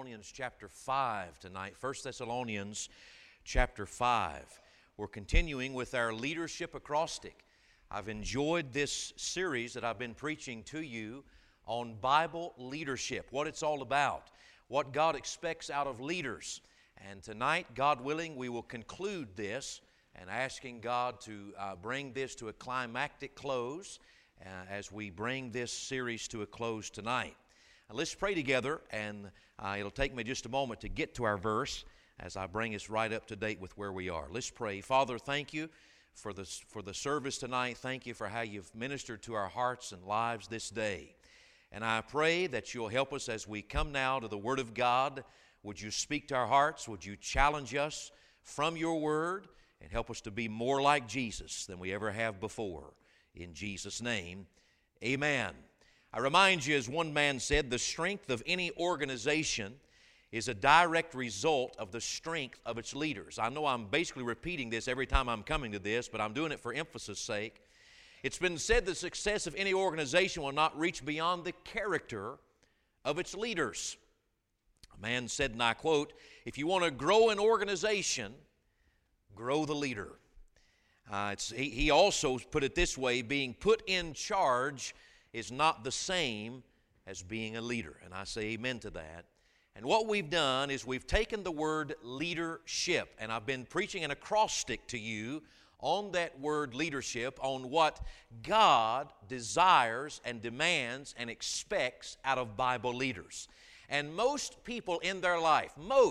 Thessalonians chapter 5 tonight. 1 Thessalonians chapter 5. We're continuing with our leadership acrostic. I've enjoyed this series that I've been preaching to you on Bible leadership, what it's all about, what God expects out of leaders. And tonight, God willing, we will conclude this and asking God to bring this to a climactic close as we bring this series to a close tonight. Now, let's pray together, and it'll take me just a moment to get to our verse as I bring us right up to date with where we are. Let's pray. Father, thank you for the service tonight. Thank you for how you've ministered to our hearts and lives this day. And I pray that you'll help us as we come now to the Word of God. Would you speak to our hearts? Would you challenge us from your Word and help us to be more like Jesus than we ever have before? In Jesus' name, amen. I remind you, as one man said, the strength of any organization is a direct result of the strength of its leaders. I know I'm basically repeating this every time I'm coming to this, but I'm doing it for emphasis' sake. It's been said the success of any organization will not reach beyond the character of its leaders. A man said, and I quote, "If you want to grow an organization, grow the leader." He also put it this way: being put in charge is not the same as being a leader. And I say amen to that. And what we've done is we've taken the word leadership, and I've been preaching an acrostic to you on that word leadership, on what God desires and demands and expects out of Bible leaders. And most people in their life,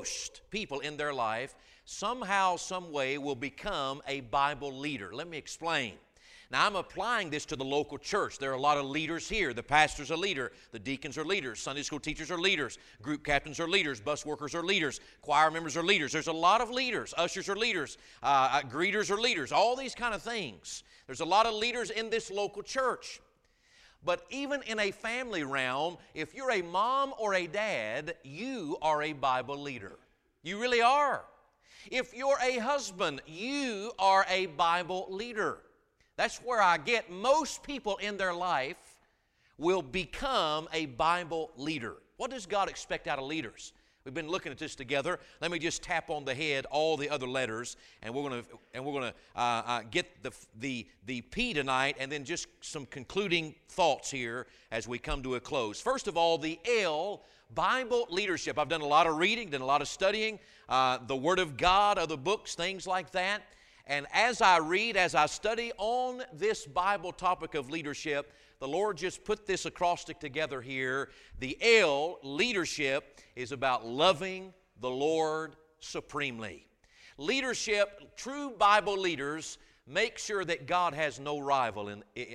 somehow, some way will become a Bible leader. Let me explain. Now, I'm applying this to the local church. There are a lot of leaders here. The pastor's a leader. The deacons are leaders. Sunday school teachers are leaders. Group captains are leaders. Bus workers are leaders. Choir members are leaders. There's a lot of leaders. Ushers are leaders. Greeters are leaders. All these kind of things. There's a lot of leaders in this local church. But even in a family realm, if you're a mom or a dad, you are a Bible leader. You really are. If you're a husband, you are a Bible leader. That's where I get most people in their life will become a Bible leader. What does God expect out of leaders? We've been looking at this together. Let me just tap on the head all the other letters, and we're going to get the P tonight, and then just some concluding thoughts here as we come to a close. First of all, the L, Bible leadership. I've done a lot of reading, done a lot of studying, the Word of God, other books, things like that. And as I read, as I study on this Bible topic of leadership, the Lord just put this acrostic together here. The L, leadership, is about loving the Lord supremely. Leadership, true Bible leaders, make sure that God has no rival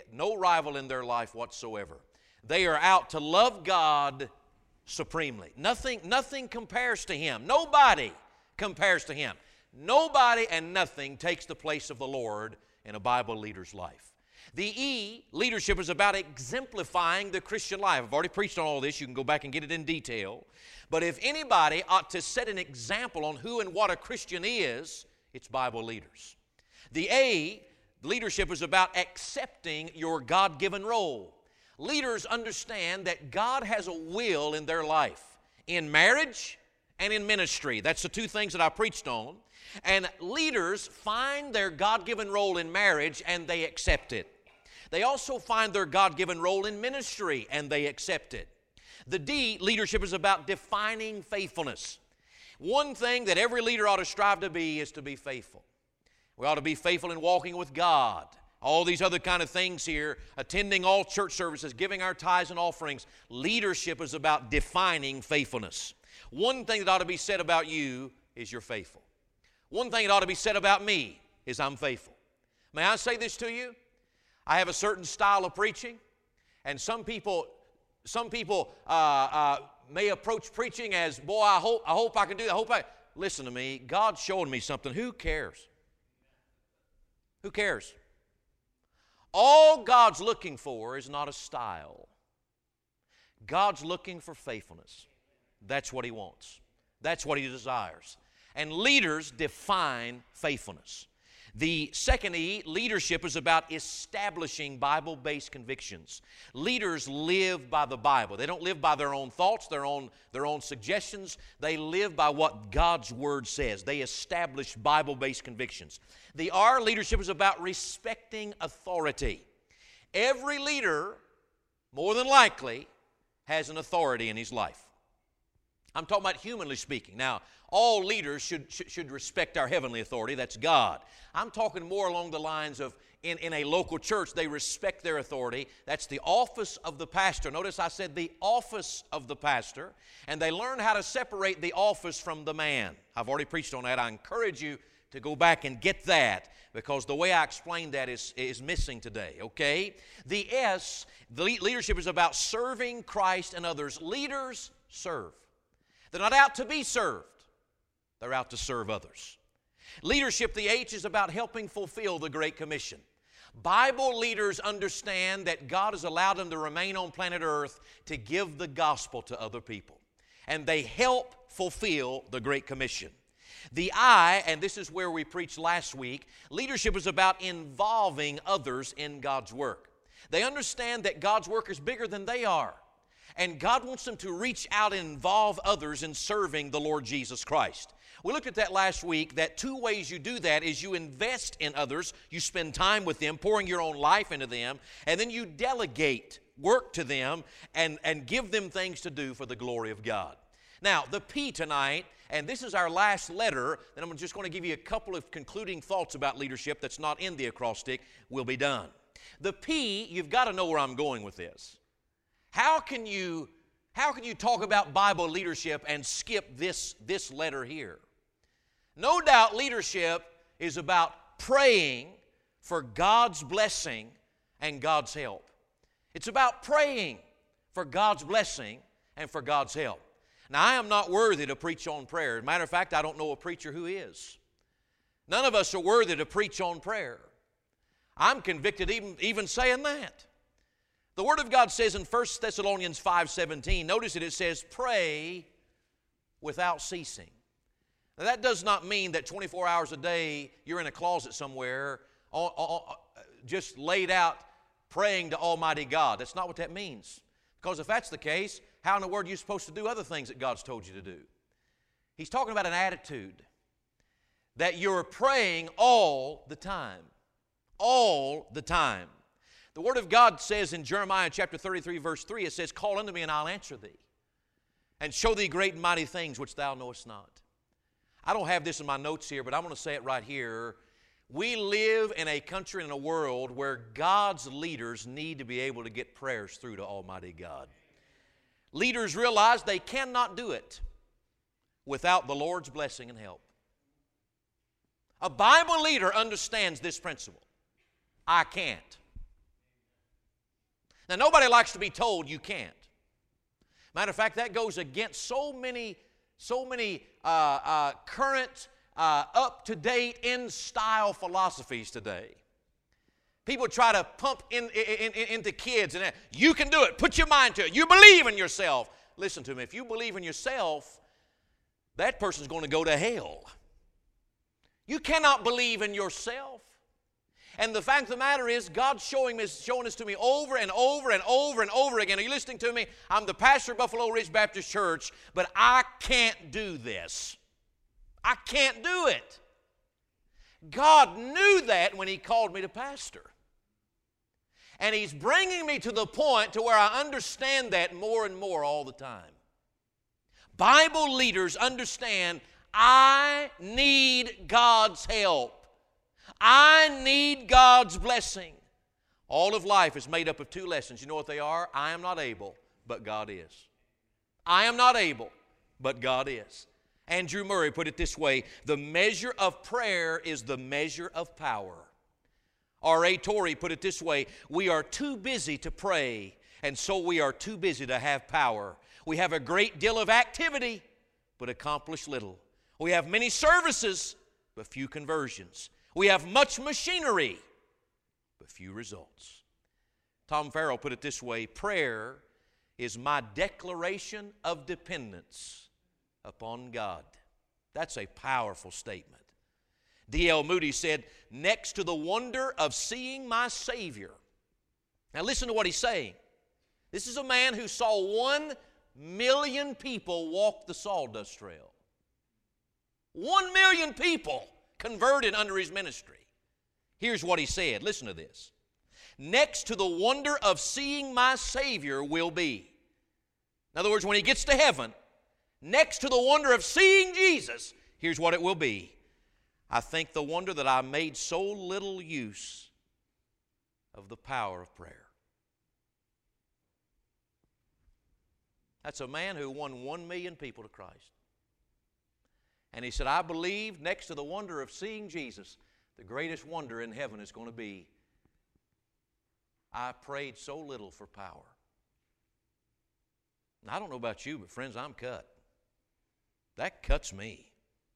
in their life whatsoever. They are out to love God supremely. Nothing compares to Him. Nobody compares to Him. Nobody and nothing takes the place of the Lord in a Bible leader's life. The E, leadership, is about exemplifying the Christian life. I've already preached on all this. You can go back and get it in detail. But if anybody ought to set an example on who and what a Christian is, it's Bible leaders. The A, leadership, is about accepting your God-given role. Leaders understand that God has a will in their life, in marriage and in ministry. That's the two things that I preached on. And leaders find their God-given role in marriage and they accept it. They also find their God-given role in ministry and they accept it. The D, leadership, is about defining faithfulness. One thing that every leader ought to strive to be is to be faithful. We ought to be faithful in walking with God. All these other kind of things here, attending all church services, giving our tithes and offerings. Leadership is about defining faithfulness. One thing that ought to be said about you is you're faithful. One thing that ought to be said about me is I'm faithful. May I say this to you? I have a certain style of preaching, and some people may approach preaching as, boy, I hope I can do that. Listen to me. God's showing me something. Who cares? Who cares? All God's looking for is not a style. God's looking for faithfulness. That's what He wants. That's what He desires. And leaders define faithfulness. The second E, leadership, is about establishing Bible-based convictions. Leaders live by the Bible. They don't live by their own thoughts, their own suggestions. They live by what God's Word says. They establish Bible-based convictions. The R, leadership, is about respecting authority. Every leader, more than likely, has an authority in his life. I'm talking about humanly speaking. Now, all leaders should respect our heavenly authority. That's God. I'm talking more along the lines of in a local church, they respect their authority. That's the office of the pastor. Notice I said the office of the pastor. And they learn how to separate the office from the man. I've already preached on that. I encourage you to go back and get that, because the way I explained that is missing today, okay? The S, the leadership, is about serving Christ and others. Leaders serve. They're not out to be served. They're out to serve others. Leadership, the H, is about helping fulfill the Great Commission. Bible leaders understand that God has allowed them to remain on planet Earth to give the gospel to other people. And they help fulfill the Great Commission. The I, and this is where we preached last week, leadership is about involving others in God's work. They understand that God's work is bigger than they are. And God wants them to reach out and involve others in serving the Lord Jesus Christ. We looked at that last week, that two ways you do that is you invest in others, you spend time with them, pouring your own life into them, and then you delegate work to them and give them things to do for the glory of God. Now, the P tonight, and this is our last letter, and I'm just going to give you a couple of concluding thoughts about leadership that's not in the acrostic. We'll be done. The P, you've got to know where I'm going with this. How can you talk about Bible leadership and skip this letter here? No doubt leadership is about praying for God's blessing and God's help. It's about praying for God's blessing and for God's help. Now, I am not worthy to preach on prayer. As a matter of fact, I don't know a preacher who is. None of us are worthy to preach on prayer. I'm convicted even saying that. The Word of God says in 1 Thessalonians 5:17, notice it says, pray without ceasing. Now, that does not mean that 24 hours a day you're in a closet somewhere just laid out praying to Almighty God. That's not what that means. Because if that's the case, how in the world are you supposed to do other things that God's told you to do? He's talking about an attitude that you're praying all the time. All the time. The Word of God says in Jeremiah chapter 33, verse 3, it says, call unto me and I'll answer thee, and show thee great and mighty things which thou knowest not. I don't have this in my notes here, but I'm going to say it right here. We live in a country and a world where God's leaders need to be able to get prayers through to Almighty God. Leaders realize they cannot do it without the Lord's blessing and help. A Bible leader understands this principle. I can't. Now, nobody likes to be told you can't. Matter of fact, that goes against so many current, up-to-date, in-style philosophies today. People try to pump into kids, and you can do it. Put your mind to it. You believe in yourself. Listen to me. If you believe in yourself, that person's going to go to hell. You cannot believe in yourself. And the fact of the matter is, God's showing this to me over and over and over and over again. Are you listening to me? I'm the pastor of Buffalo Ridge Baptist Church, but I can't do this. I can't do it. God knew that when He called me to pastor. And He's bringing me to the point to where I understand that more and more all the time. Bible leaders understand I need God's help. I need God's blessing. All of life is made up of two lessons. You know what they are? I am not able, but God is. I am not able, but God is. Andrew Murray put it this way, the measure of prayer is the measure of power. R.A. Torrey put it this way, we are too busy to pray, and so we are too busy to have power. We have a great deal of activity, but accomplish little. We have many services, but few conversions. We have much machinery, but few results. Tom Farrell put it this way, prayer is my declaration of dependence upon God. That's a powerful statement. D.L. Moody said, next to the wonder of seeing my Savior. Now listen to what he's saying. This is a man who saw 1 million people walk the sawdust trail. 1 million people converted under his ministry. Here's what he said. Listen to this. Next to the wonder of seeing my Savior will be. In other words, when he gets to heaven, next to the wonder of seeing Jesus, here's what it will be. I think the wonder that I made so little use of the power of prayer. That's a man who won 1 million people to Christ. And he said, I believe next to the wonder of seeing Jesus, the greatest wonder in heaven is going to be, I prayed so little for power. Now, I don't know about you, but friends, I'm cut. That cuts me.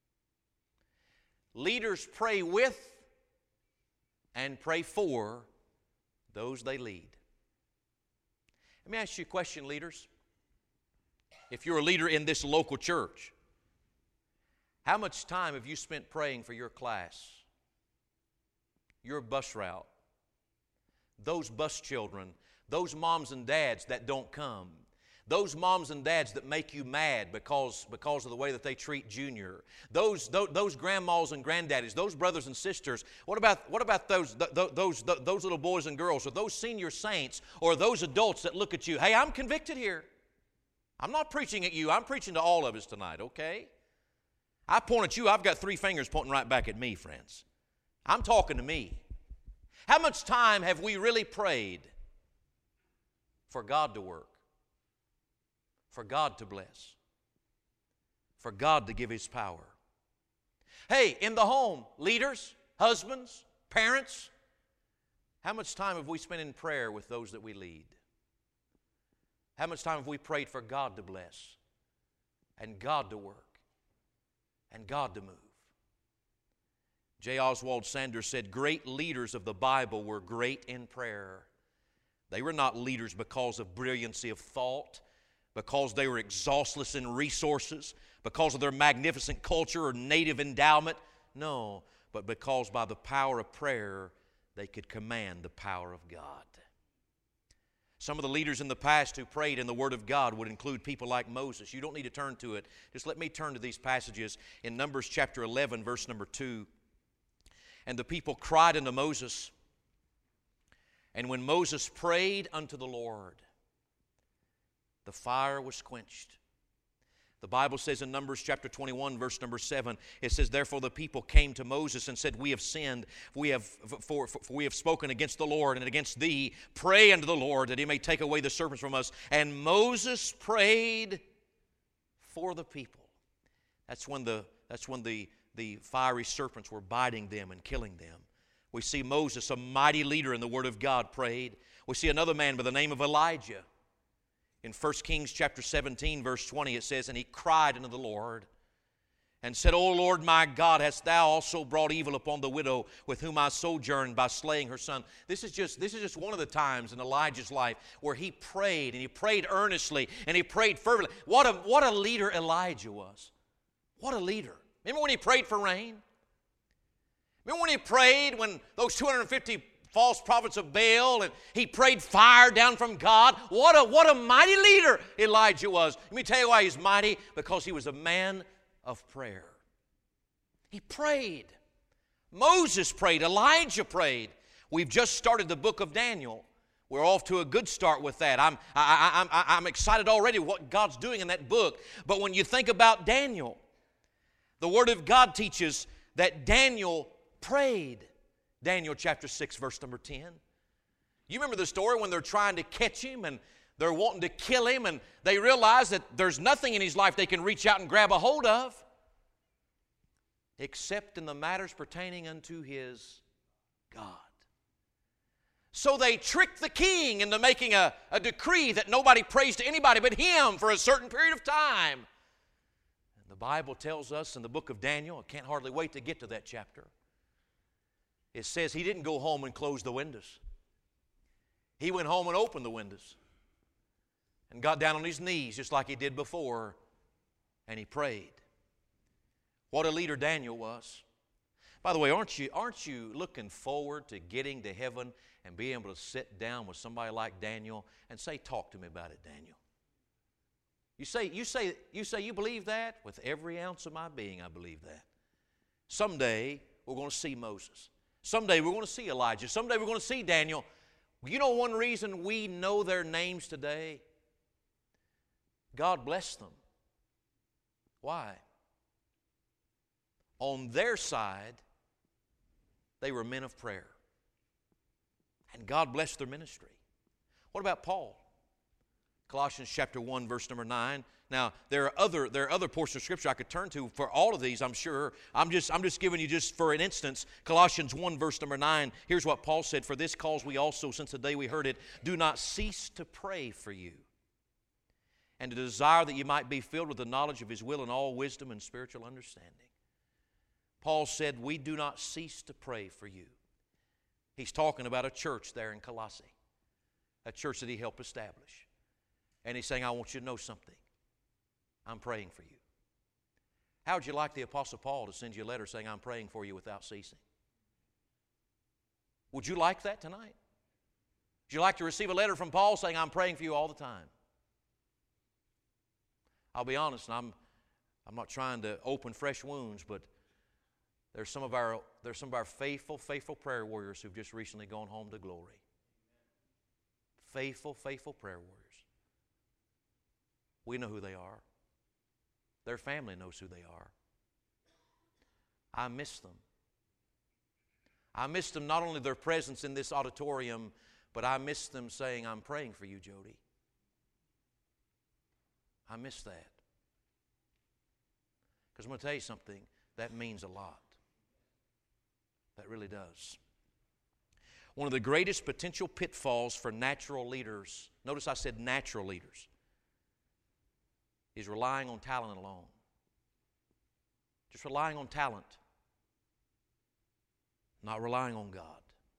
Leaders pray with and pray for those they lead. Let me ask you a question, leaders. If you're a leader in this local church, how much time have you spent praying for your class, your bus route, those bus children, those moms and dads that don't come, those moms and dads that make you mad because of the way that they treat Junior, those grandmas and granddaddies, those brothers and sisters? What about those little boys and girls, or those senior saints, or those adults that look at you? Hey, I'm convicted here. I'm not preaching at you. I'm preaching to all of us tonight, okay? I point at you, I've got 3 fingers pointing right back at me, friends. I'm talking to me. How much time have we really prayed for God to work, for God to bless, for God to give His power? Hey, in the home, leaders, husbands, parents, how much time have we spent in prayer with those that we lead? How much time have we prayed for God to bless and God to work and God to move? J. Oswald Sanders said, great leaders of the Bible were great in prayer. They were not leaders because of brilliancy of thought, because they were exhaustless in resources, because of their magnificent culture or native endowment. No, but because by the power of prayer, they could command the power of God. Some of the leaders in the past who prayed in the Word of God would include people like Moses. You don't need to turn to it. Just let me turn to these passages in Numbers chapter 11, verse number 2. And the people cried unto Moses, and when Moses prayed unto the Lord, the fire was quenched. The Bible says in Numbers chapter 21, verse number 7, it says, therefore the people came to Moses and said, we have sinned, for we have spoken against the Lord and against thee. Pray unto the Lord that He may take away the serpents from us. And Moses prayed for the people. That's when the fiery serpents were biting them and killing them. We see Moses, a mighty leader in the Word of God, prayed. We see another man by the name of Elijah. In 1 Kings chapter 17, verse 20, it says, and he cried unto the Lord and said, O Lord my God, hast thou also brought evil upon the widow with whom I sojourned by slaying her son? This is just one of the times in Elijah's life where he prayed, and he prayed earnestly, and he prayed fervently. What a leader Elijah was. What a leader. Remember when he prayed for rain? Remember when he prayed when those 250 false prophets of Baal, and he prayed fire down from God? What a mighty leader Elijah was. Let me tell you why he's mighty. Because he was a man of prayer. He prayed. Moses prayed. Elijah prayed. We've just started the book of Daniel. We're off to a good start with that. I'm excited already what God's doing in that book. But when you think about Daniel, the Word of God teaches that Daniel prayed. Daniel chapter 6, verse number 10. You remember the story when they're trying to catch him and they're wanting to kill him, and they realize that there's nothing in his life they can reach out and grab a hold of except in the matters pertaining unto his God. So they tricked the king into making a decree that nobody prays to anybody but him for a certain period of time. And the Bible tells us in the book of Daniel, I can't hardly wait to get to that chapter, it says he didn't go home and close the windows. He went home and opened the windows and got down on his knees just like he did before, and he prayed. What a leader Daniel was. By the way, aren't you looking forward to getting to heaven and being able to sit down with somebody like Daniel and say, talk to me about it, Daniel? You say you believe that? With every ounce of my being, I believe that. Someday, we're going to see Moses. Someday, we're going to see Elijah. Someday, we're going to see Daniel. You know one reason we know their names today? God bless them. Why? On their side, they were men of prayer. And God blessed their ministry. What about Paul? Colossians chapter 1, verse number 9. Now, there are other portions of Scripture I could turn to for all of these, I'm sure. I'm just giving you just for an instance, Colossians 1, verse number 9. Here's what Paul said, "For this cause we also, since the day we heard it, do not cease to pray for you, and to desire that you might be filled with the knowledge of His will and all wisdom and spiritual understanding." Paul said, we do not cease to pray for you. He's talking about a church there in Colossae, a church that he helped establish. And he's saying, I want you to know something. I'm praying for you. How would you like the Apostle Paul to send you a letter saying, I'm praying for you without ceasing? Would you like that tonight? Would you like to receive a letter from Paul saying, I'm praying for you all the time? I'll be honest, and I'm not trying to open fresh wounds, but there's some of our faithful prayer warriors who've just recently gone home to glory. Faithful prayer warriors. We know who they are. Their family knows who they are. I miss them. I miss them, not only their presence in this auditorium, but I miss them saying, I'm praying for you, Jody. I miss that. Because I'm going to tell you something, that means a lot. That really does. One of the greatest potential pitfalls for natural leaders, notice I said natural leaders, is relying on talent alone. Just relying on talent, not relying on God.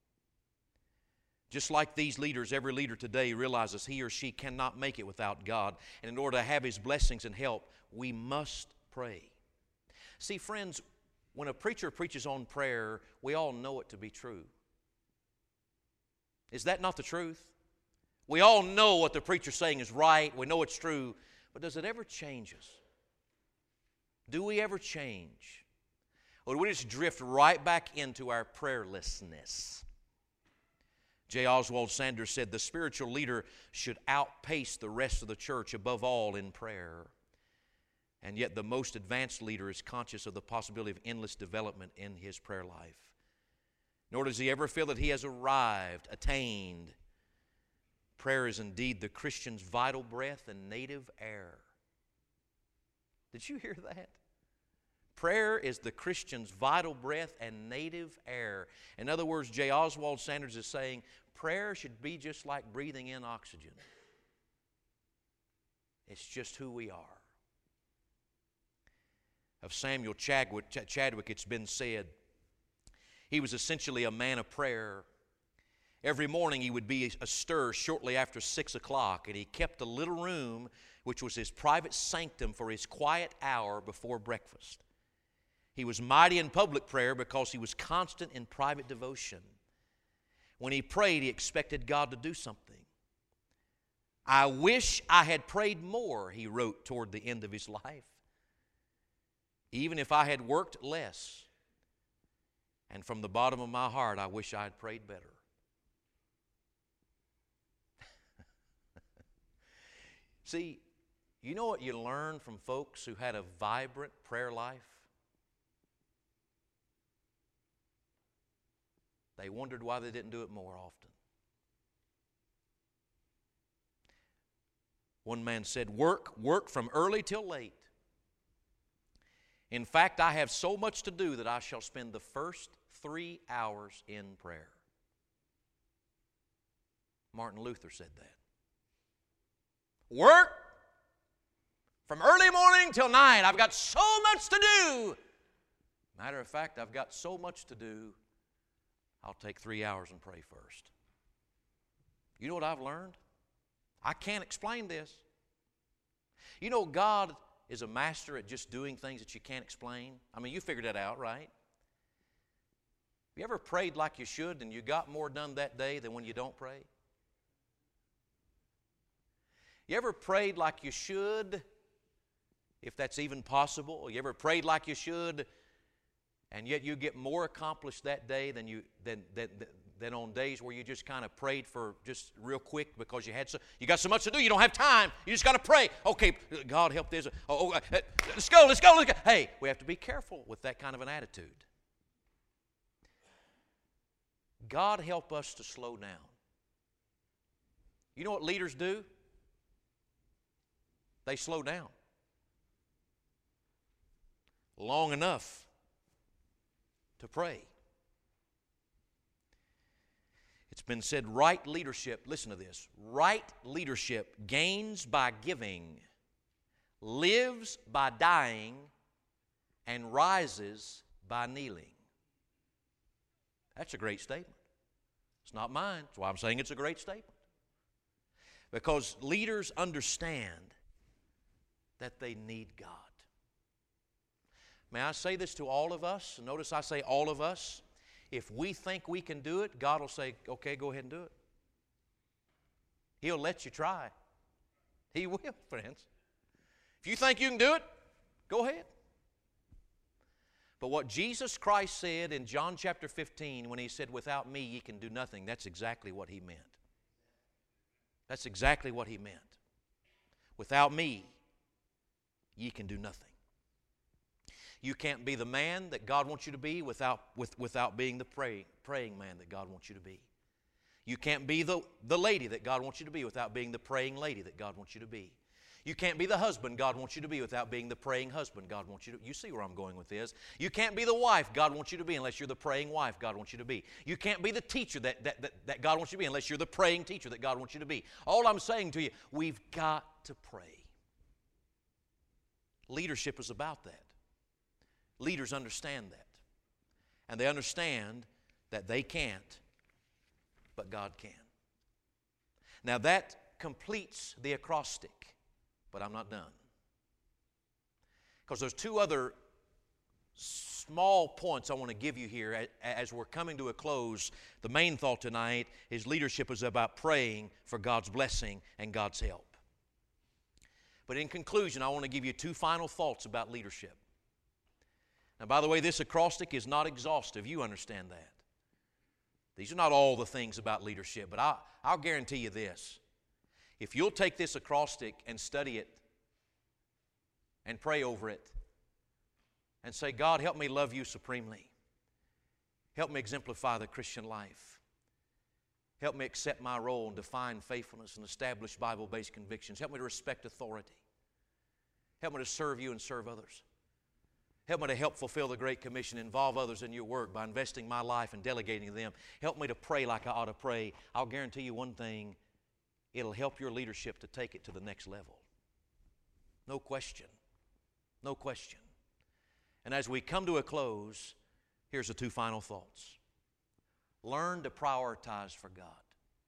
Just like these leaders, every leader today realizes he or she cannot make it without God. And in order to have His blessings and help, we must pray. See, friends, when a preacher preaches on prayer, we all know it to be true. Is that not the truth? We all know what the preacher's saying is right. We know it's true. But does it ever change us? Do we ever change? Or do we just drift right back into our prayerlessness? J. Oswald Sanders said, the spiritual leader should outpace the rest of the church above all in prayer. And yet the most advanced leader is conscious of the possibility of endless development in his prayer life. Nor does he ever feel that he has arrived, attained. Prayer is indeed the Christian's vital breath and native air. Did you hear that? Prayer is the Christian's vital breath and native air. In other words, J. Oswald Sanders is saying, prayer should be just like breathing in oxygen. It's just who we are. Of Samuel Chadwick, it's been said, he was essentially a man of prayer. Every morning he would be astir shortly after 6 o'clock, and he kept a little room which was his private sanctum for his quiet hour before breakfast. He was mighty in public prayer because he was constant in private devotion. When he prayed, he expected God to do something. I wish I had prayed more, he wrote toward the end of his life. Even if I had worked less. And from the bottom of my heart, I wish I had prayed better. See, you know what you learn from folks who had a vibrant prayer life? They wondered why they didn't do it more often. One man said, work from early till late. In fact, I have so much to do that I shall spend the first 3 hours in prayer. Martin Luther said that. Work from early morning till night. I've got so much to do. Matter of fact, I've got so much to do, I'll take 3 hours and pray first. You know what I've learned? I can't explain this. You know, God is a master at just doing things that you can't explain. I mean, you figured that out, right? You ever prayed like you should and you got more done that day than when you don't pray? You ever prayed like you should, if that's even possible? You ever prayed like you should, and yet you get more accomplished that day than on days where you just kind of prayed for just real quick because you got so much to do, you don't have time. You just got to pray. Okay, God help this. Let's go. Hey, we have to be careful with that kind of an attitude. God help us to slow down. You know what leaders do? They slow down long enough to pray. It's been said, right leadership, listen to this, right leadership gains by giving, lives by dying, and rises by kneeling. That's a great statement. It's not mine. That's why I'm saying it's a great statement. Because leaders understand that they need God. May I say this to all of us? Notice I say all of us. If we think we can do it, God will say, okay, go ahead and do it. He'll let you try. He will, friends. If you think you can do it, go ahead. But what Jesus Christ said in John chapter 15 when He said, without me ye can do nothing, that's exactly what He meant. That's exactly what He meant. Without me, ye can do nothing. You can't be the man that God wants you to be without being the praying man that God wants you to be. You can't be the lady that God wants you to be without being the praying lady that God wants you to be. You can't be the husband God wants you to be without being the praying husband God wants you to be. You see where I'm going with this. You can't be the wife God wants you to be unless you're the praying wife God wants you to be. You can't be the teacher that God wants you to be unless you're the praying teacher that God wants you to be. All I'm saying to you, we've got to pray. Leadership is about that. Leaders understand that. And they understand that they can't, but God can. Now that completes the acrostic. But I'm not done. Because there's two other small points I want to give you here as we're coming to a close. The main thought tonight is leadership is about praying for God's blessing and God's help. But in conclusion, I want to give you two final thoughts about leadership. Now, by the way, this acrostic is not exhaustive. You understand that. These are not all the things about leadership, but I'll guarantee you this. If you'll take this acrostic and study it and pray over it and say, God, help me love you supremely. Help me exemplify the Christian life. Help me accept my role and define faithfulness and establish Bible-based convictions. Help me to respect authority. Help me to serve you and serve others. Help me to help fulfill the Great Commission, involve others in your work by investing my life and delegating to them. Help me to pray like I ought to pray. I'll guarantee you one thing. It'll help your leadership to take it to the next level. No question. No question. And as we come to a close, here's the two final thoughts. Learn to prioritize for God.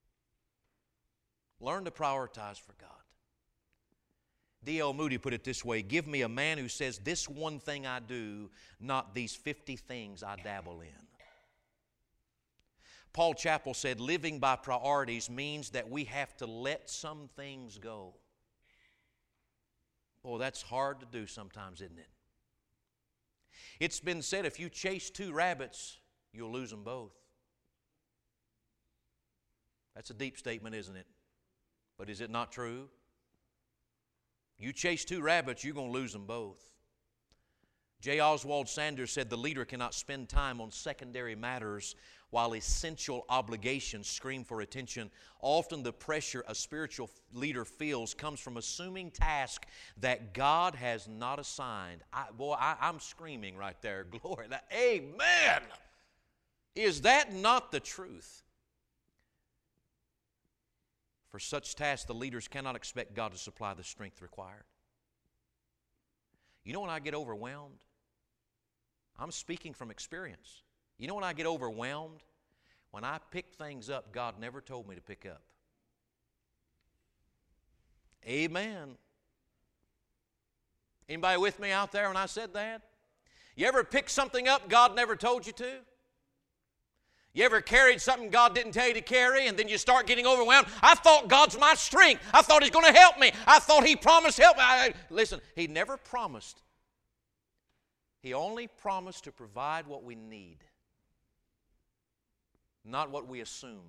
Learn to prioritize for God. D.L. Moody put it this way, give me a man who says, this one thing I do, not these 50 things I dabble in. Paul Chappell said, living by priorities means that we have to let some things go. Boy, that's hard to do sometimes, isn't it? It's been said, if you chase two rabbits, you'll lose them both. That's a deep statement, isn't it? But is it not true? You chase two rabbits, you're going to lose them both. J. Oswald Sanders said the leader cannot spend time on secondary matters while essential obligations scream for attention. Often the pressure a spiritual leader feels comes from assuming tasks that God has not assigned. I'm screaming right there. Glory. Amen. Is that not the truth? For such tasks, the leaders cannot expect God to supply the strength required. You know when I get overwhelmed? I'm speaking from experience. You know when I get overwhelmed? When I pick things up God never told me to pick up. Amen. Anybody with me out there when I said that? You ever pick something up God never told you to? You ever carried something God didn't tell you to carry, and then you start getting overwhelmed? I thought God's my strength. I thought He's going to help me. I thought He promised help me. Listen, He never promised. He only promised to provide what we need, not what we assume.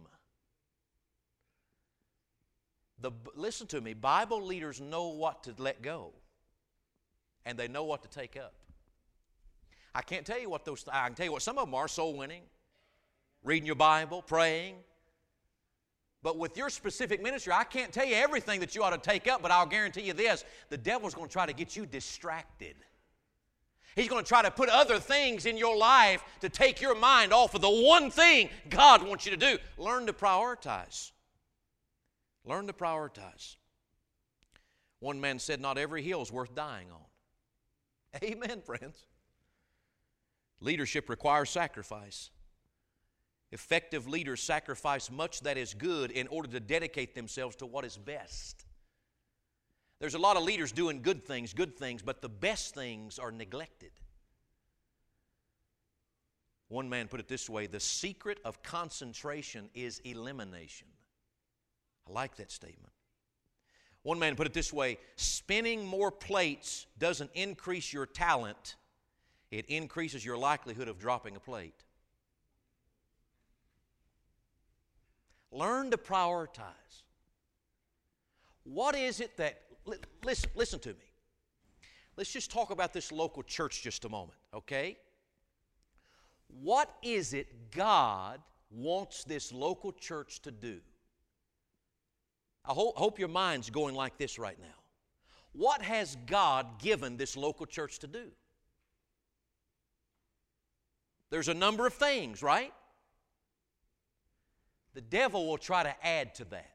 Listen to me, Bible leaders know what to let go, and they know what to take up. I can't tell you what those, I can tell you what some of them are: soul winning, reading your Bible, praying. But with your specific ministry, I can't tell you everything that you ought to take up, but I'll guarantee you this: the devil's going to try to get you distracted. He's going to try to put other things in your life to take your mind off of the one thing God wants you to do. Learn to prioritize. Learn to prioritize. One man said, not every hill is worth dying on. Amen, friends. Leadership requires sacrifice. Effective leaders sacrifice much that is good in order to dedicate themselves to what is best. There's a lot of leaders doing good things, but the best things are neglected. One man put it this way: the secret of concentration is elimination. I like that statement. One man put it this way: spinning more plates doesn't increase your talent, it increases your likelihood of dropping a plate. Learn to prioritize. What is it that, listen to me. Let's just talk about this local church just a moment, okay? What is it God wants this local church to do? I hope your mind's going like this right now. What has God given this local church to do? There's a number of things, right? The devil will try to add to that.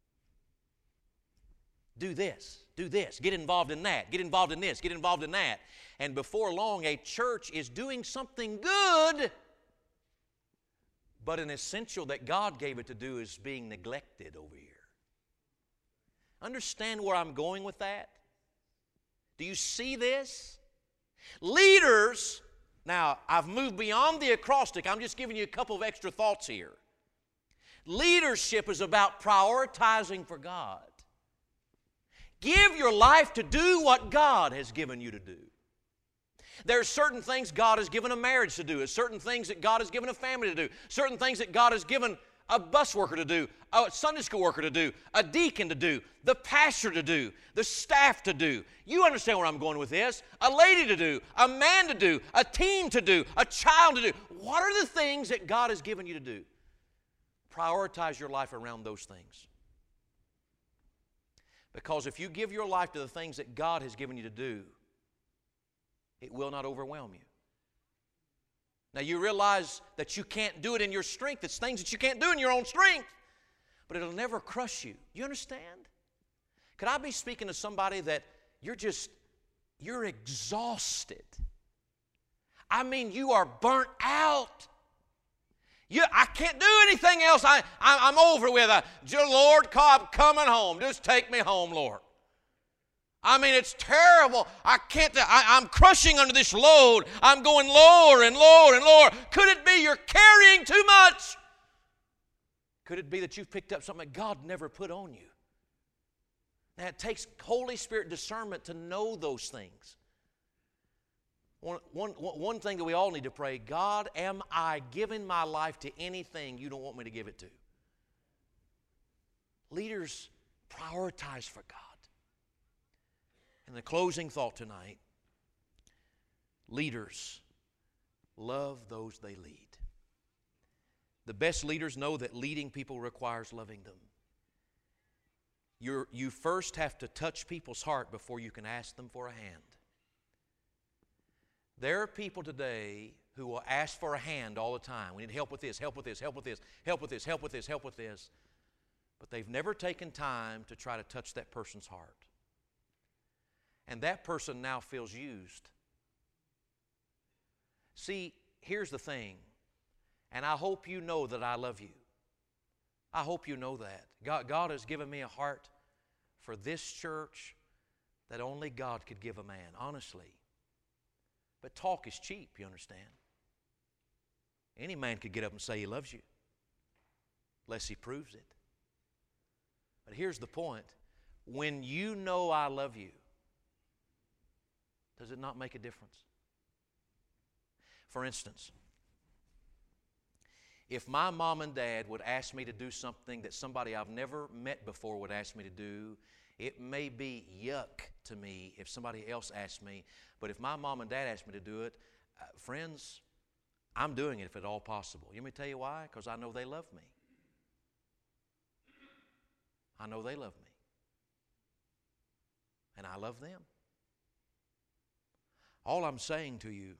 Do this, get involved in that, get involved in this, get involved in that. And before long, a church is doing something good, but an essential that God gave it to do is being neglected over here. Understand where I'm going with that? Do you see this? Leaders, now I've moved beyond the acrostic. I'm just giving you a couple of extra thoughts here. Leadership is about prioritizing for God. Give your life to do what God has given you to do. There are certain things God has given a marriage to do. There's certain things that God has given a family to do. Certain things that God has given a bus worker to do, a Sunday school worker to do, a deacon to do, the pastor to do, the staff to do. You understand where I'm going with this. A lady to do, a man to do, a teen to do, a child to do. What are the things that God has given you to do? Prioritize your life around those things. Because if you give your life to the things that God has given you to do, it will not overwhelm you. Now you realize that you can't do it in your strength. It's things that you can't do in your own strength. But it'll never crush you. You understand? Could I be speaking to somebody that you're exhausted? I mean, you are burnt out. I can't do anything else. I'm over with. Lord, I'm coming home. Just take me home, Lord. I mean, it's terrible. I'm crushing under this load. I'm going lower and lower and lower. Could it be you're carrying too much? Could it be that you've picked up something that God never put on you? Now, it takes Holy Spirit discernment to know those things. One thing that we all need to pray: God, am I giving my life to anything you don't want me to give it to? Leaders prioritize for God. And the closing thought tonight: leaders love those they lead. The best leaders know that leading people requires loving them. You first have to touch people's heart before you can ask them for a hand. There are people today who will ask for a hand all the time. We need help with this, help with this, help with this, help with this, help with this, help with this. But they've never taken time to try to touch that person's heart. And that person now feels used. See, here's the thing, and I hope you know that I love you. I hope you know that. God has given me a heart for this church that only God could give a man, honestly. But talk is cheap, you understand? Any man could get up and say he loves you, unless he proves it. But here's the point. When you know I love you, does it not make a difference? For instance, if my mom and dad would ask me to do something that somebody I've never met before would ask me to do, it may be yuck to me if somebody else asked me, but if my mom and dad asked me to do it, friends, I'm doing it if at all possible. You want me to tell you why? Because I know they love me. I know they love me. And I love them. All I'm saying to you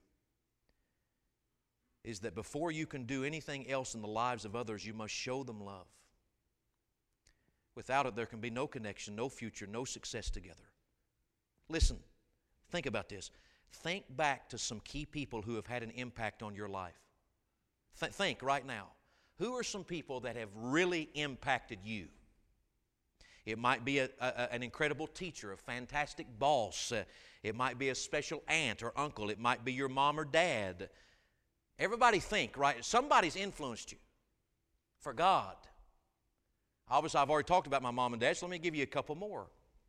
is that before you can do anything else in the lives of others, you must show them love. Without it, there can be no connection, no future, no success together. Listen, think about this. Think back to some key people who have had an impact on your life. Think right now. Who are some people that have really impacted you? It might be an incredible teacher, a fantastic boss. It might be a special aunt or uncle. It might be your mom or dad. Everybody think, right? Somebody's influenced you for God. Obviously, I've already talked about my mom and dad, so let me give you a couple more.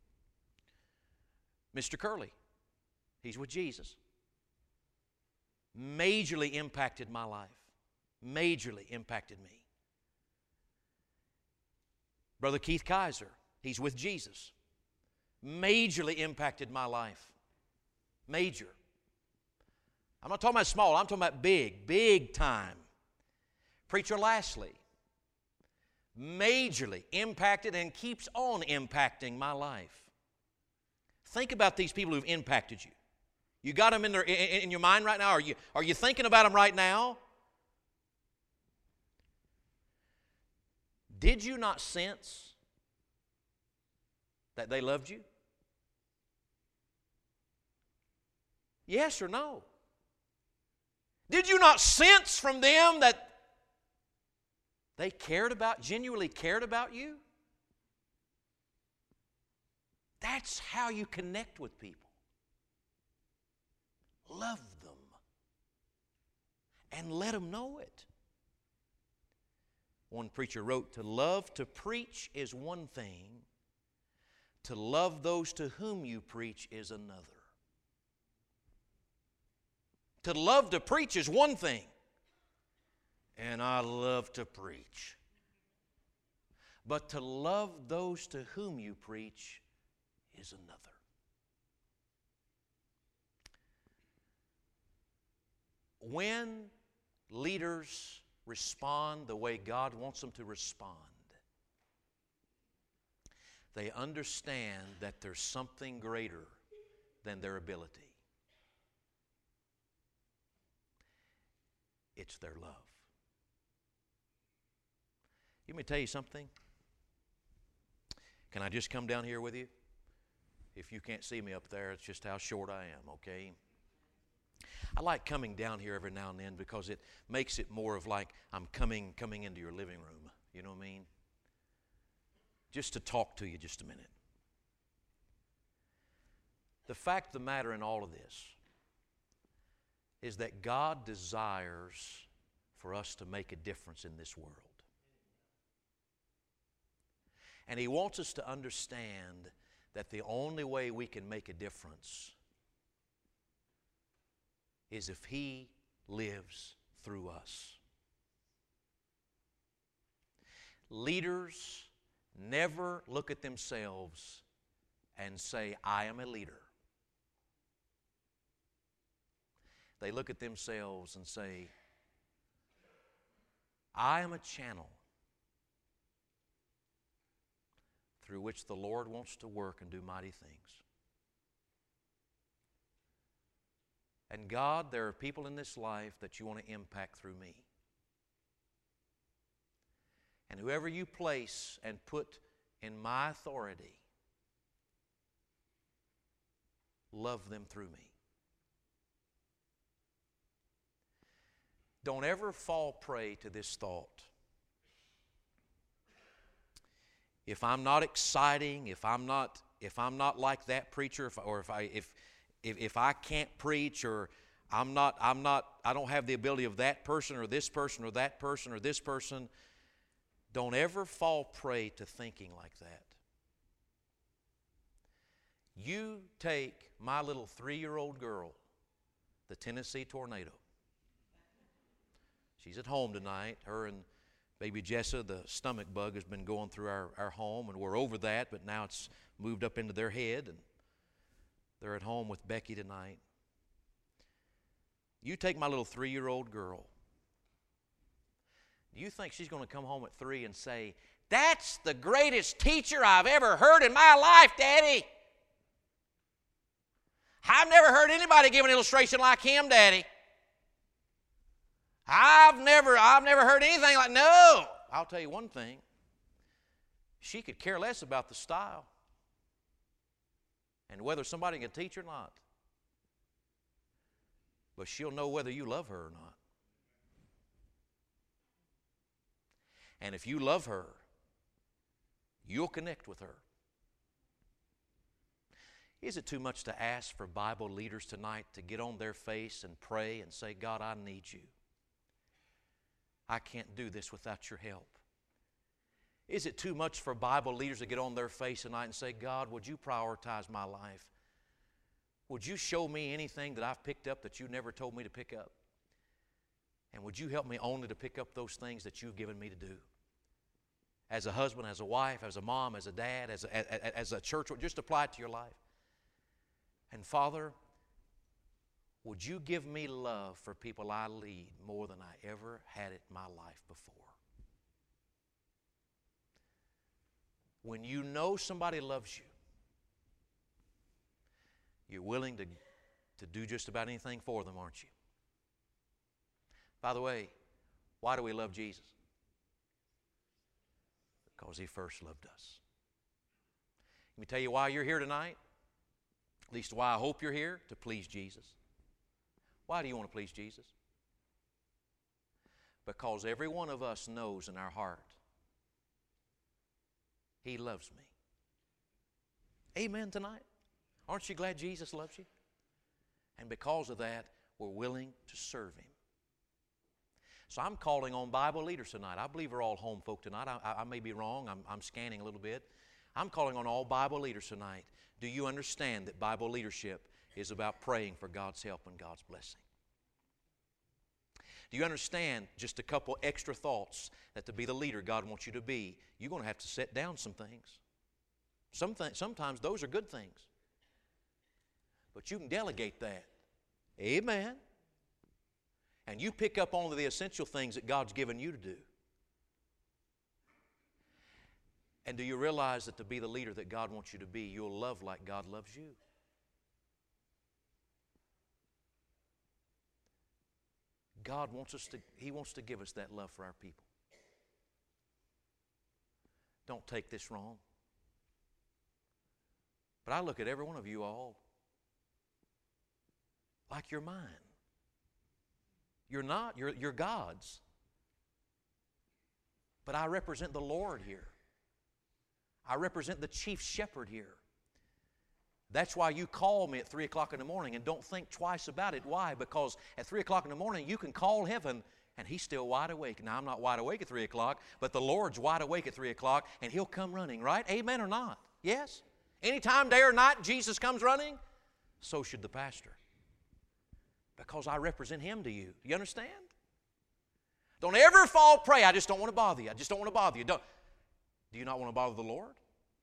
Mr. Curley, he's with Jesus. Majorly impacted my life. Majorly impacted me. Brother Keith Kaiser, he's with Jesus. Majorly impacted my life. Major. I'm not talking about small, I'm talking about big, big time. Preacher Lashley, majorly impacted and keeps on impacting my life. Think about these people who've impacted you. You got them in your mind right now? Are you thinking about them right now? Did you not sense that they loved you? Yes or no? Did you not sense from them that they genuinely cared about you? That's how you connect with people. Love them. And let them know it. One preacher wrote, to love to preach is one thing. To love those to whom you preach is another. To love to preach is one thing. And I love to preach. But to love those to whom you preach is another. When leaders respond the way God wants them to respond, they understand that there's something greater than their ability. It's their love. Let me tell you something. Can I just come down here with you? If you can't see me up there, it's just how short I am, okay? I like coming down here every now and then because it makes it more of like I'm coming into your living room. You know what I mean? Just to talk to you just a minute. The fact of the matter in all of this is that God desires for us to make a difference in this world. And He wants us to understand that the only way we can make a difference is if He lives through us. Leaders never look at themselves and say, I am a leader. They look at themselves and say, I am a channel through which the Lord wants to work and do mighty things. And God, there are people in this life that you want to impact through me. And whoever you place and put in my authority, love them through me. Don't ever fall prey to this thought. If I'm not exciting, if I'm not like that preacher, if I can't preach, or I don't have the ability of that person or this person or that person or this person. Don't ever fall prey to thinking like that. You take my little 3-year-old girl, the Tennessee Tornado. She's at home tonight. Her and baby Jessa, the stomach bug, has been going through our home, and we're over that, but now it's moved up into their head, and they're at home with Becky tonight. You take my little 3-year-old girl. Do you think she's going to come home at 3 and say, "That's the greatest teacher I've ever heard in my life, Daddy"? "I've never heard anybody give an illustration like him, Daddy. I've never heard anything like..." No! I'll tell you one thing. She could care less about the style and whether somebody can teach or not. But she'll know whether you love her or not. And if you love her, you'll connect with her. Is it too much to ask for Bible leaders tonight to get on their face and pray and say, "God, I need you. I can't do this without your help"? Is it too much for Bible leaders to get on their face tonight and say, "God, would you prioritize my life? Would you show me anything that I've picked up that you never told me to pick up? And would you help me only to pick up those things that you've given me to do?" As a husband, as a wife, as a mom, as a dad, as a church, just apply it to your life. And Father, would you give me love for people I lead more than I ever had it in my life before? When you know somebody loves you, you're willing to do just about anything for them, aren't you? By the way, why do we love Jesus? Because He first loved us. Let me tell you why you're here tonight. At least why I hope you're here, to please Jesus. Why do you want to please Jesus? Because every one of us knows in our heart, He loves me. Amen tonight? Aren't you glad Jesus loves you? And because of that, we're willing to serve Him. So I'm calling on Bible leaders tonight. I believe we're all home folk tonight. I may be wrong. I'm scanning a little bit. I'm calling on all Bible leaders tonight. Do you understand that Bible leadership is about praying for God's help and God's blessing? Do you understand just a couple extra thoughts that to be the leader God wants you to be, you're going to have to set down some things. Sometimes those are good things. But you can delegate that. Amen. And you pick up only the essential things that God's given you to do. And do you realize that to be the leader that God wants you to be, you'll love like God loves you? God wants He wants to give us that love for our people. Don't take this wrong. But I look at every one of you all like you're mine. You're not. You're God's. But I represent the Lord here. I represent the chief shepherd here. That's why you call me at 3 o'clock in the morning and don't think twice about it. Why? Because at 3 o'clock in the morning you can call heaven and He's still wide awake. Now I'm not wide awake at 3 o'clock, but the Lord's wide awake at 3 o'clock and He'll come running, right? Amen or not? Yes? Anytime, day or night, Jesus comes running, so should the pastor. Because I represent Him to you. You understand? Don't ever fall prey. I just don't want to bother you. I just don't want to bother you. Do you not want to bother the Lord?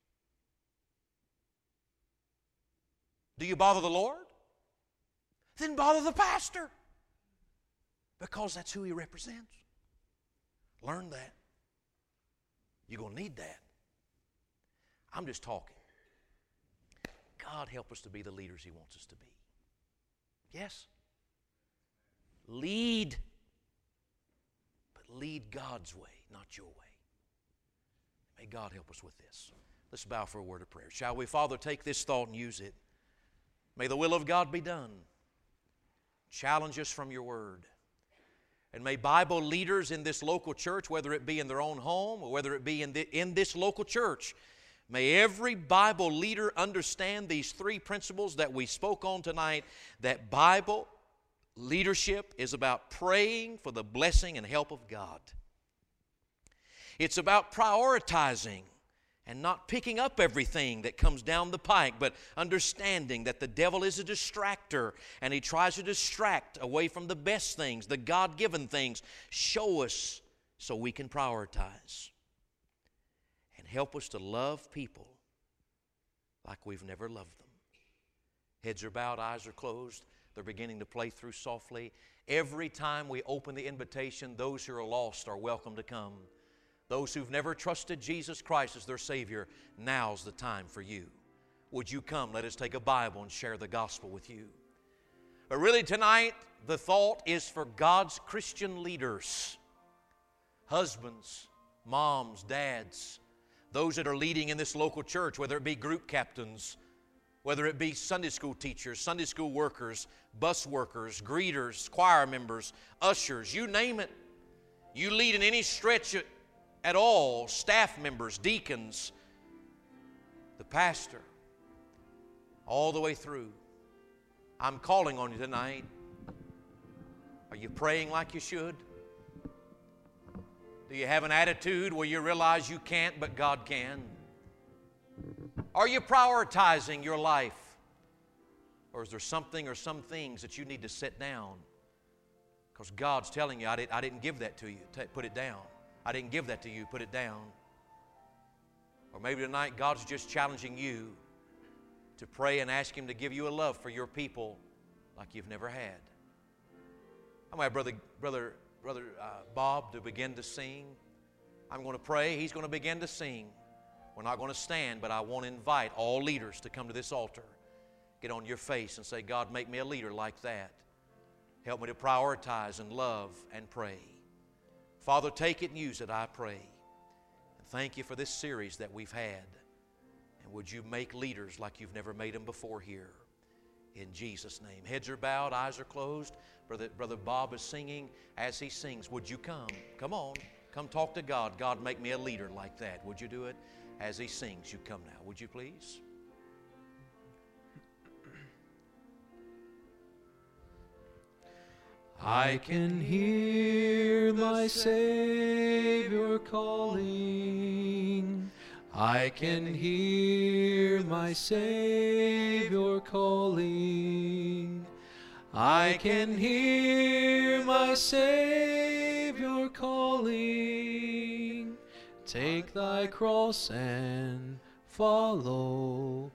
Do you bother the Lord? Then bother the pastor. Because that's who he represents. Learn that. You're going to need that. I'm just talking. God help us to be the leaders He wants us to be. Yes? Lead. But lead God's way, not your way. May God help us with this. Let's bow for a word of prayer. Shall we? Father, take this thought and use it. May the will of God be done. Challenge us from your word. And may Bible leaders in this local church, whether it be in their own home or whether it be in this local church, may every Bible leader understand these three principles that we spoke on tonight, that Bible Leadership is about praying for the blessing and help of God. It's about prioritizing and not picking up everything that comes down the pike, but understanding that the devil is a distractor and he tries to distract away from the best things, the God-given things. Show us so we can prioritize. And help us to love people like we've never loved them. Heads are bowed, eyes are closed. They're beginning to play through softly. Every time we open the invitation, those who are lost are welcome to come. Those who've never trusted Jesus Christ as their Savior, now's the time for you. Would you come? Let us take a Bible and share the gospel with you. But really tonight, the thought is for God's Christian leaders. Husbands, moms, dads, those that are leading in this local church, whether it be group captains, whether it be Sunday school teachers, Sunday school workers, bus workers, greeters, choir members, ushers, you name it. You lead in any stretch at all, staff members, deacons, the pastor, all the way through. I'm calling on you tonight. Are you praying like you should? Do you have an attitude where you realize you can't but God can? Are you prioritizing your life? Or is there something or some things that you need to set down? Because God's telling you, I didn't give that to you. Put it down. I didn't give that to you. Put it down. Or maybe tonight God's just challenging you to pray and ask Him to give you a love for your people like you've never had. I'm going to have Brother Bob to begin to sing. I'm going to pray. He's going to begin to sing. We're not going to stand, but I want to invite all leaders to come to this altar. Get on your face and say, God, make me a leader like that. Help me to prioritize and love and pray. Father, take it and use it, I pray. And thank you for this series that we've had. And would you make leaders like you've never made them before here. In Jesus' name. Heads are bowed, eyes are closed. Brother Bob is singing. As he sings, would you come? Come on. Come talk to God. God, make me a leader like that. Would you do it? As he sings, you come now. Would you please? I can hear my Savior calling. I can hear my Savior calling. I can hear my Savior calling. Take thy cross and follow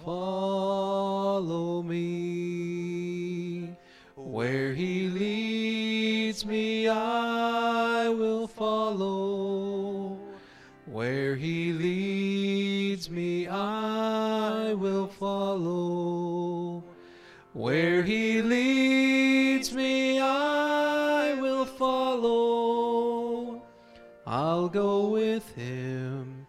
me. Where He leads me, I will follow. Where He leads me, I will follow. Where He leads me, I will follow. I'll go with Him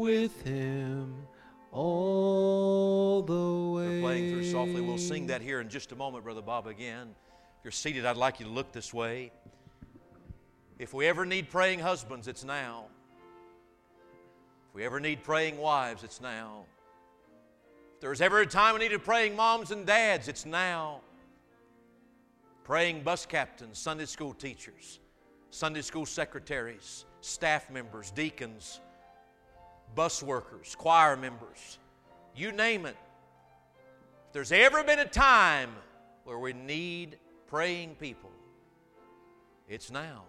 all the way. We're playing through softly. We'll sing that here in just a moment, Brother Bob, again. If you're seated, I'd like you to look this way. If we ever need praying husbands, it's now. If we ever need praying wives, it's now. If there's ever a time we needed praying moms and dads, it's now. Praying bus captains, Sunday school teachers, Sunday school secretaries, staff members, deacons, bus workers, choir members, you name it. If there's ever been a time where we need praying people, it's now.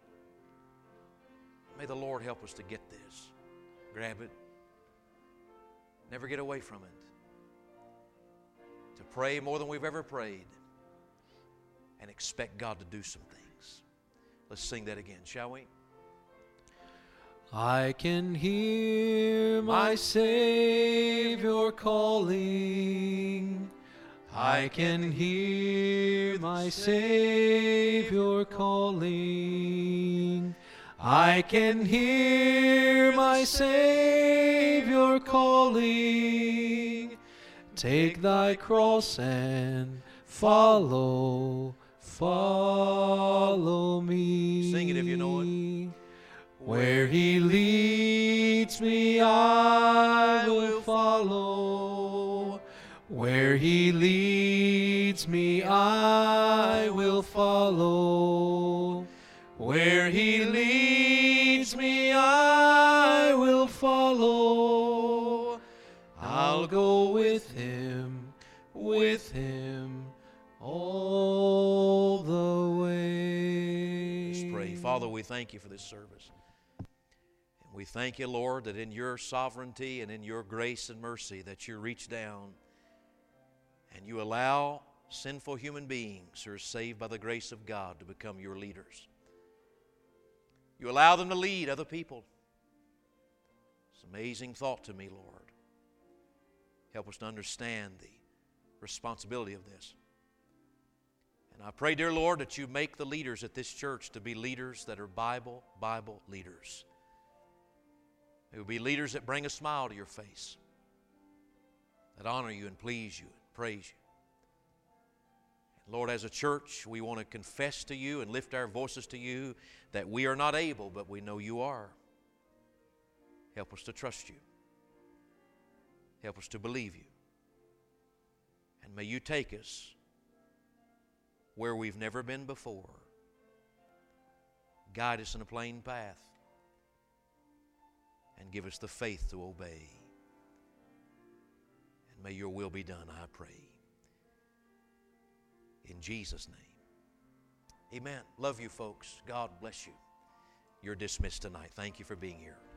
May the Lord help us to get this. Grab it. Never get away from it. To pray more than we've ever prayed and expect God to do some things. Let's sing that again, shall we? I can hear my Savior calling. I can hear my Savior calling. I can hear my Savior calling. Take thy cross and follow me. Sing it if you know it. Where He leads me, I will follow. Where He leads me, I will follow. Where He leads me, I will follow. I'll go with Him all the way. Let's pray. Father, we thank You for this service. And we thank You, Lord, that in Your sovereignty and in Your grace and mercy that You reach down and You allow sinful human beings who are saved by the grace of God to become Your leaders. You allow them to lead other people. It's an amazing thought to me, Lord. Help us to understand the responsibility of this. And I pray, dear Lord, that You make the leaders at this church to be leaders that are Bible leaders. They will be leaders that bring a smile to Your face, that honor You and please You and praise You. Lord, as a church, we want to confess to You and lift our voices to You that we are not able, but we know You are. Help us to trust You. Help us to believe You. And may You take us where we've never been before. Guide us in a plain path and give us the faith to obey. And may Your will be done, I pray. In Jesus' name. Amen. Love you, folks. God bless you. You're dismissed tonight. Thank you for being here.